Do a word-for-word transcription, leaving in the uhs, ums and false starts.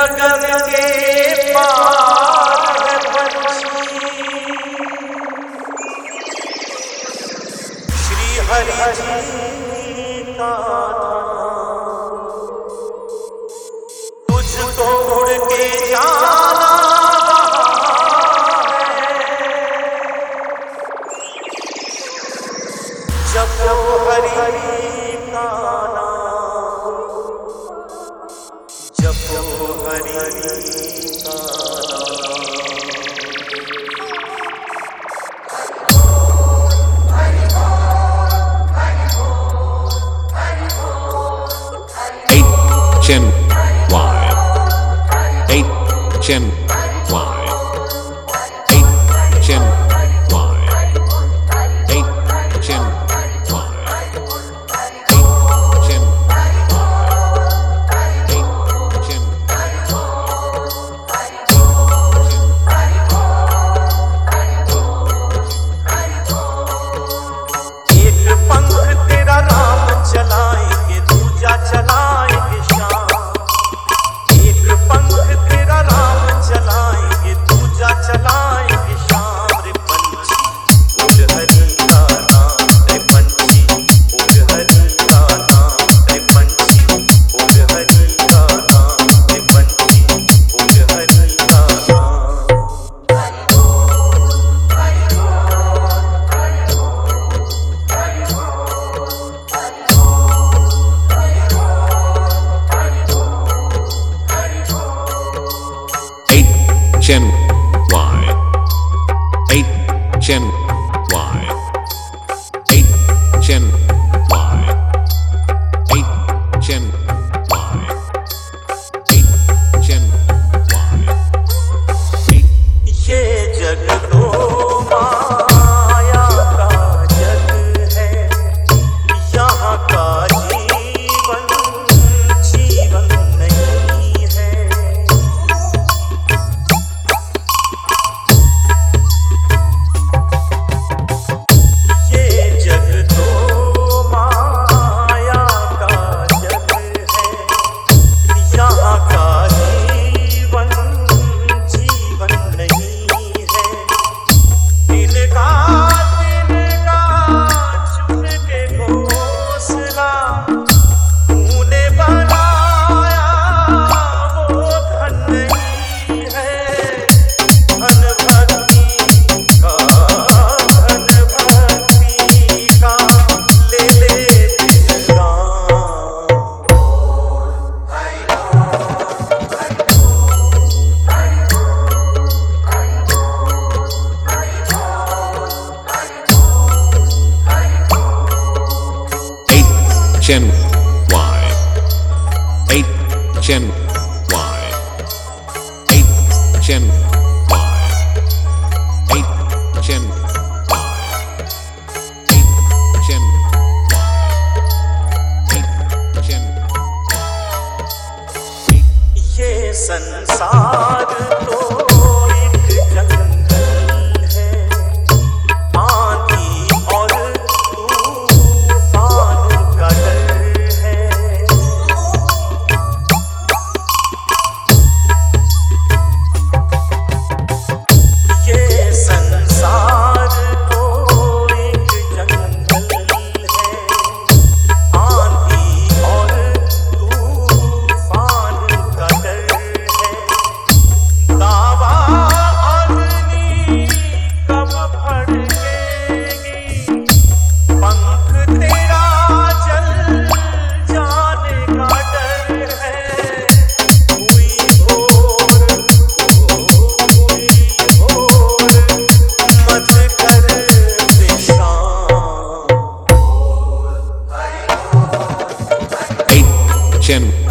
गगन के पार है पंछी, श्री हरि जी का तुझको उड़ के जाना जपो हरि का नाम, जपो हरि का H N Y H N Y H N Y H N चलाएंगे दूजा चलाएंगे श्याम, एक पंख तेरा राम चलाएंगे दूजा चलाएंगे श्याम। रे पंछी बोल हरि का नाम, रे पंछी बोल हरि का नाम, रे पंछी बोल हरि का नाम, रे पंछी बोल हरि का नाम। H N Y H N Y H N Y H N Y H N Y ये जग तो माया का जग है, यहाँ का जीवन जीवन नहीं है। ये जग तो माया का जग है, यहाँ का जीवन जीवन नहीं है। तिनका तिनका चुन के घोंसला तूने बनाया वो धन नहीं है। धन भक्ति का धन भक्ति का ले ले दिन Ram. H N Y H N Y H N Y H N Y H N H N ये संसार तो एक जंगल है, आंधी और तूफान का डर है। ये संसार तो एक जंगल है, आंधी और तूफान का डर है। दावा अग्नि कब भड़केगी, पंख तेरा जल जाने का डर है। हुई भोर हुई भोर मत कर विश्राम। H N